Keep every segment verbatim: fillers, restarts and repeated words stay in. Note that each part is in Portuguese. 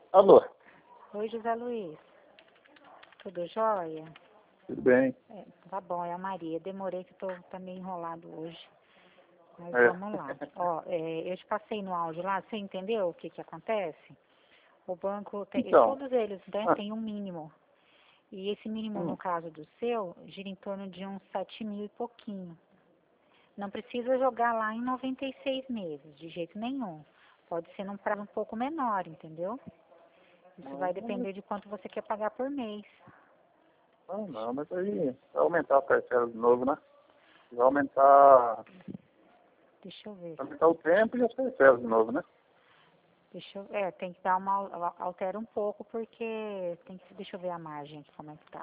Alô, Oi, José Luiz. Tudo jóia? tudo bem? É, tá bom, é a Maria. Demorei que tô tá meio enrolado hoje. Mas É. vamos lá. Ó, é, eu te passei no áudio lá, você entendeu o que que acontece? O banco, tem, e Então, todos eles, né, ah, tem um mínimo. E esse mínimo, no hum, caso do seu, gira em torno de uns sete mil e pouquinho. Não precisa jogar lá em noventa e seis meses, de jeito nenhum. Pode ser num prazo um pouco menor, entendeu? Isso vai não, depender de quanto você quer pagar por mês. não, não, mas aí vai aumentar a parcela de novo, né? Vai aumentar, Deixa eu ver. vai aumentar o tempo e as parcelas de novo, né? Deixa eu, é, tem que dar uma, altera um pouco, porque tem que, deixa eu ver a margem aqui, como é que tá.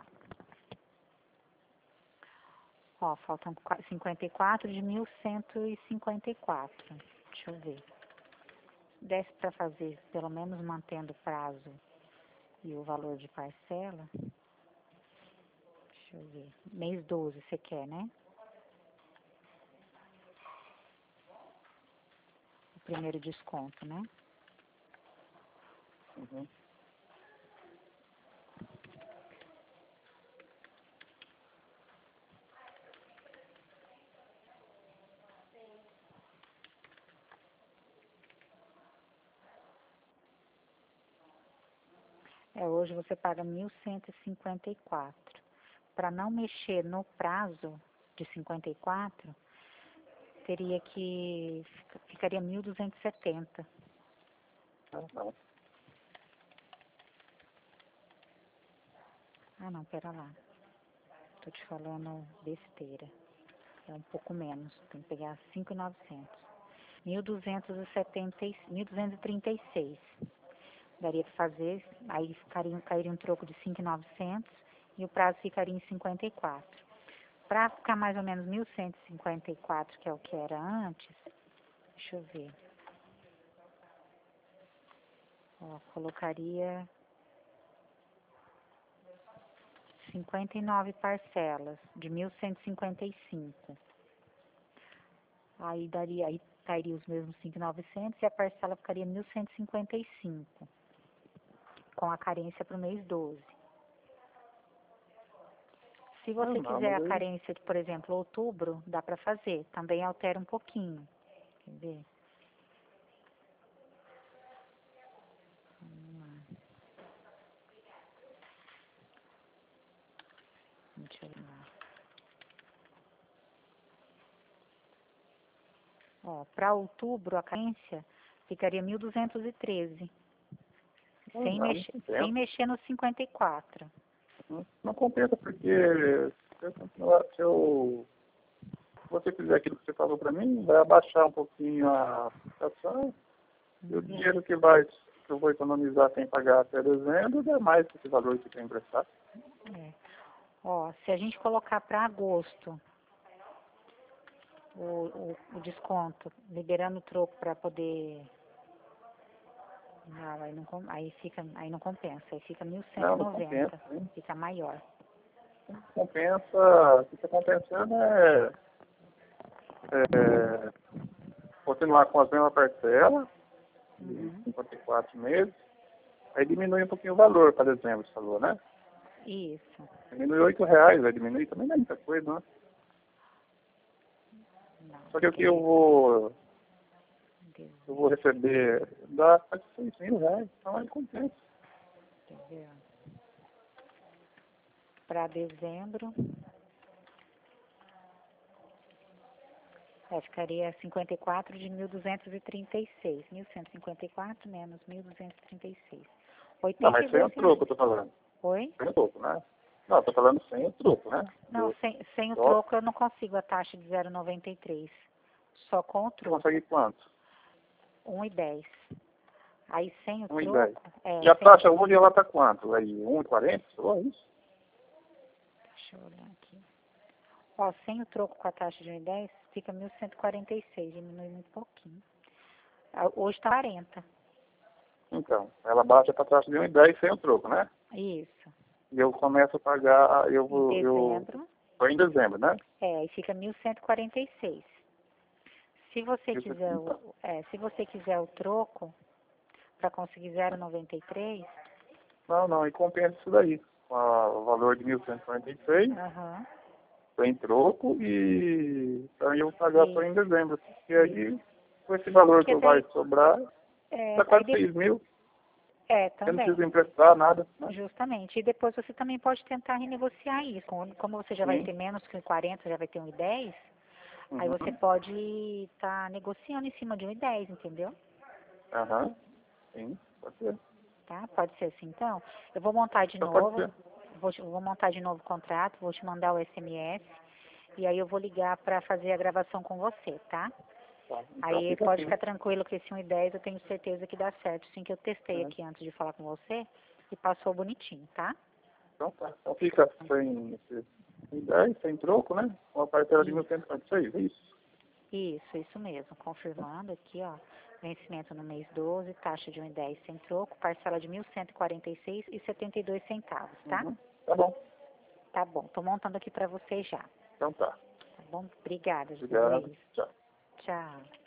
Ó, faltam qua- cinquenta e quatro de mil cento e cinquenta e quatro. Deixa eu ver. Desce para fazer, pelo menos mantendo o prazo e o valor de parcela. Deixa eu ver. Mês doze você quer, né? O primeiro desconto, né? Uhum. É, hoje você paga mil cento e cinquenta e quatro. Para não mexer no prazo de cinquenta e quatro, teria que, ficaria mil duzentos e setenta. Ah, não. Ah, não, pera lá. Tô te falando besteira. É um pouco menos. Tem que pegar cinco mil e novecentos. mil duzentos e setenta, mil duzentos e trinta e seis. Daria para fazer, aí ficaria, cairia um troco de cinco mil e novecentos e o prazo ficaria em cinquenta e quatro. Para ficar mais ou menos mil cento e cinquenta e quatro, que é o que era antes, deixa eu ver. Ó, colocaria cinquenta e nove parcelas de mil cento e cinquenta e cinco. Aí daria, aí cairia os mesmos cinco mil e novecentos e a parcela ficaria mil cento e cinquenta e cinco, com a carência para o mês doze. Se Ah, você não, quiser mas a aí, carência de, por exemplo, outubro, dá para fazer. Também altera um pouquinho. Quer ver? Vamos lá. Deixa eu ver lá. Ó, para outubro, a carência ficaria mil duzentos e treze, ah, sem não, não mexer, sem compensa. mexer nos cinquenta e quatro. Não, não compensa porque se eu continuar, se eu, se você fizer aquilo que você falou para mim, vai abaixar um pouquinho a situação e o Uhum. dinheiro que vai, que eu vou economizar sem pagar até dezembro é mais que esse valor que tem emprestado. É. Ó, se a gente colocar para agosto o, o, o desconto, liberando o troco para poder. Não, aí não, com- aí fica, aí não compensa, aí fica mil cento e Não, não compensa, noventa, hein? fica maior. Compensa, o que está compensando é, é continuar com a mesma parcela de Uhum. cinquenta e quatro meses, aí diminui um pouquinho o valor para dezembro, você falou, né? Isso. Diminui oito reais, vai diminuir também não é muita coisa, né? Não, Só que o que porque eu vou, eu vou dezembro, receber dá quase seis mil reais, então aí compensa. quer ver? Para dezembro, é, ficaria cinquenta e quatro de mil duzentos e trinta e seis. mil cento e cinquenta e quatro menos mil duzentos e trinta e seis. Não, oitenta mas e sem o dois troco reais. eu tô falando. Oi? Sem o troco, né? Não, eu tô falando sem o troco, né? Não, Do, sem, sem o só, troco eu não consigo a taxa de zero vírgula noventa e três. Só com o você consegue troco. quanto? um e dez. Aí sem o Um e dez. troco, é, E a sem o, taxa hoje ela tá quanto? Aí, um e quarenta? Só isso? deixa eu olhar aqui. Ó, sem o troco com a taxa de um e dez, fica mil cento e quarenta e seis, diminui muito pouquinho. Ah, hoje tá quarenta. Então, ela bate para taxa de um e dez sem o troco, né? Isso. E eu começo a pagar, eu Em vou, eu, dezembro, foi em dezembro, né? é, aí fica mil cento e quarenta e seis. Se você Isso aqui, quiser então. o, é, se você quiser o troco, para conseguir zero vírgula noventa e três? Não, não, e compensa isso daí. A- O valor de mil cento e quarenta e seis, Aham. tem troco e aí eu vou pagar só em Isso. dezembro. E aí, com esse valor Porque que vai daí, sobrar, é, dá aí quase de- seis mil. é, Eu não também. preciso emprestar nada, né? Justamente. E depois você também pode tentar renegociar isso. Como como você já vai Sim. ter menos que um e quarenta, já vai ter um e dez, aí você Uhum. pode estar negociando em cima de um e dez, entendeu? Aham. Sim, pode ser. Tá? Pode ser assim, então. Eu vou montar de Então pode novo, ser. vou, te- vou montar de novo o contrato, vou te mandar o S M S, e aí eu vou ligar para fazer a gravação com você, tá? Tá. Então Aí fica pode assim. ficar tranquilo que esse um e dez eu tenho certeza que dá certo, sim, que eu testei Né? aqui antes de falar com você e passou bonitinho, tá? Então tá. Então fica sem, esse- sem dez, sem troco, né? Uma parcela de mil Isso, cento e quarenta e seis, é isso? isso, isso mesmo. Confirmando aqui, ó. Vencimento no mês doze, taxa de um e dez sem troco, parcela de mil cento e quarenta e seis e setenta e dois centavos, tá? Uhum. Tá bom. Tá bom, tô montando aqui para você já. Então tá. Tá bom? Obrigada, José Obrigado. Luiz. Tchau. Tchau.